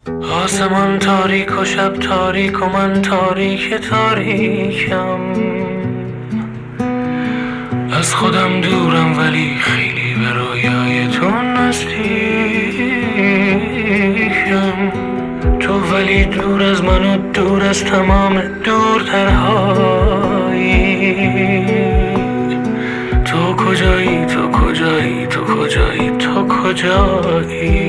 آسمان تاریک و شب تاریک و من تاریک تاریکم. از خودم دورم ولی خیلی به رویای تو نزدیکم. تو ولی دور از من و دور از تمام دورترهایی. تو کجایی تو کجایی تو کجایی تو کجایی؟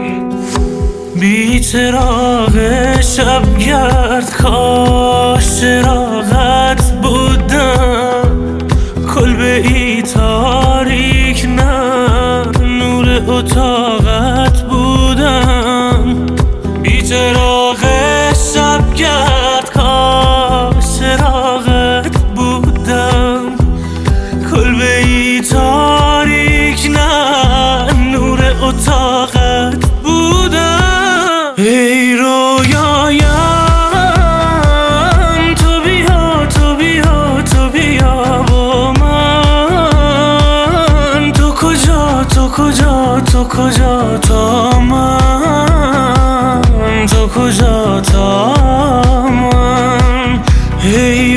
بی چراغ شبگرد کاش چراغت بودم. کلبه ای تاریک نه نور اتاقت بودم. بی چراغ شبگرد کاش چراغت بودم. کلبه ای تاریک نه نور اتاقت بودم. ای رویایم تو بیا تو بیا تو بیا با من. تو کجا تو کجا تو کجا تا من؟ تو کجا تا من؟ ای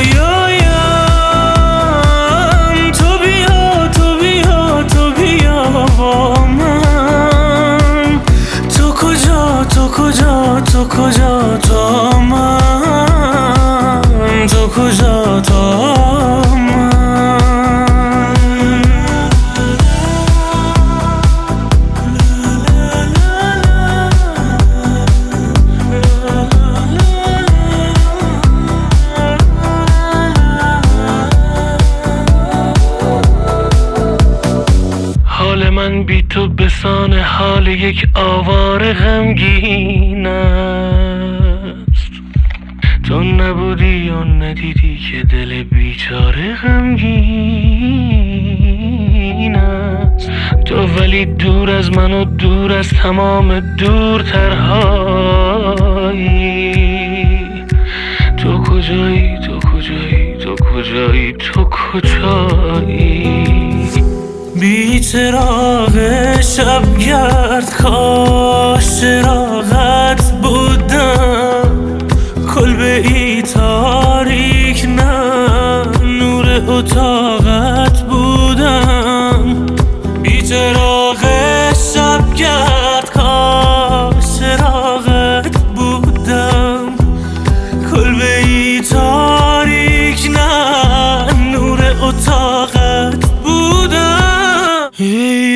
رویایم تو بیا تو بیا تو بیا با من. تو کجا تو کجا تو کجا تا من؟ تو کجا تا من؟ حال من بی تو بسان حال یک آواره غمگین است. تو نبودی و ندیدی که دل بیچاره غمگین است. تو ولی دور از من و دور از تمام دورترهایی. تو کجایی تو کجایی تو کجایی تو کجایی؟ بی چراغ شبگرد کاش چراغت بودم. کلبه ای تاریک نه نور اتاقت بودم. بی چراغ شبگرد کاش چراغت بودم. کلبه ای تاریک نه نور اتاقت بودم. ای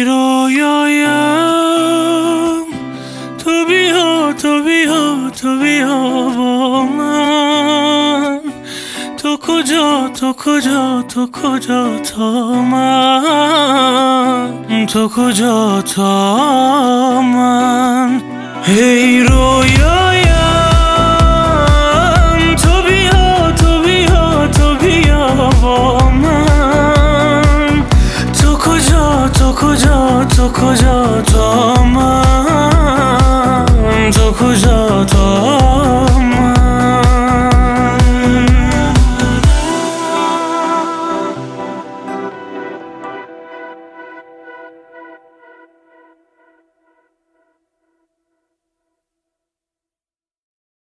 رویایم تو بیا تو بیا تو بیا با من. تو کجا تو کجا تو کجا تا من؟ تو کجا تا من؟ ای رویایم تو بیا تو بیا تو بیا با من. تو کجا تو کجا تو کجا